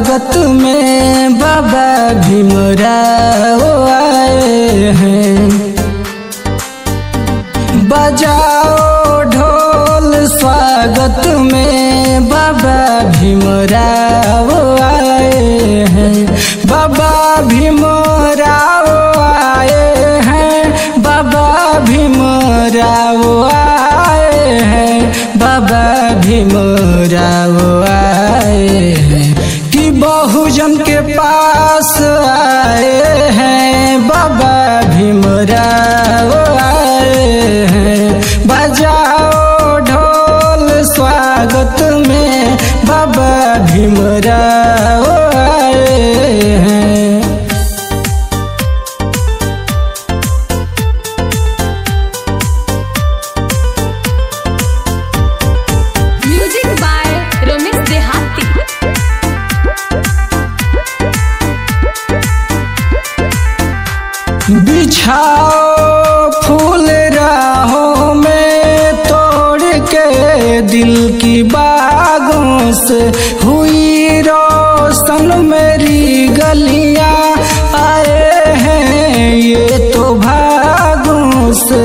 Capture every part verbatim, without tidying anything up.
स्वागत में बाबा भीमराव आए हैं। बजाओ ढोल स्वागत में बाबा भीमराव आए हैं। बाबा भीमराव आए हैं। बाबा भीमराव आए हैं। बाबा भीमराव आए हैं कि बहुजन के पास आए हैं। बाबा भीमराव आए हैं। बजाओ ढोल स्वागत में बाबा भीमराव आए हैं। म्यूजिक बाय रमेश देहाती। बिछाओ फूल राहों में तोड़ के दिल की बागों से हुई रोशन मेरी गलियां। आए हैं ये तो भागों से,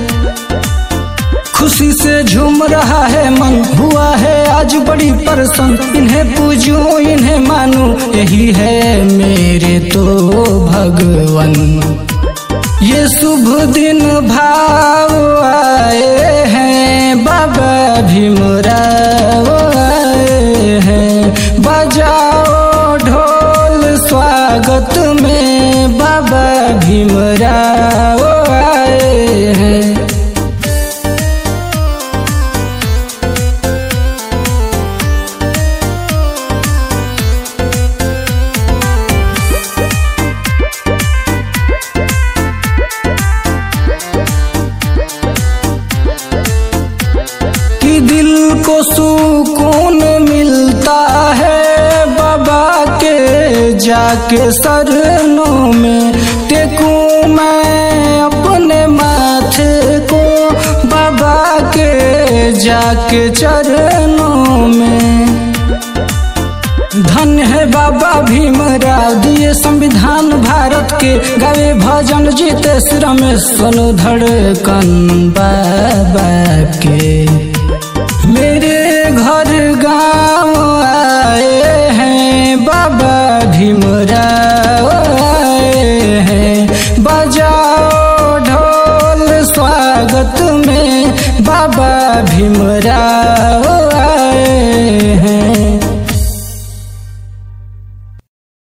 खुशी से झूम रहा है मन, हुआ है आज बड़ी प्रसन्न। इन्हें पूजूं इन्हें मानूं, यही है मेरे तो भगवन। ये शुभ दिन भाव आए हैं। बाबा भीमराव आए हैं। बजाओ ढोल स्वागत में बाबा भीमराव आए हैं। दिल को सुकून मिलता है बाबा के जाके शरणों में। टेकूं मैं अपने माथे को बाबा के जाके चरणों में। धन्य है बाबा भीमराव, दिए संविधान भारत के। गावे भजन जीते श्री रमेश सोनू धड़कन बाबा के। मेरे घर गांव आए हैं बाबा भीमराव आए हैं। बजाओ ढोल स्वागत में बाबा भीमराव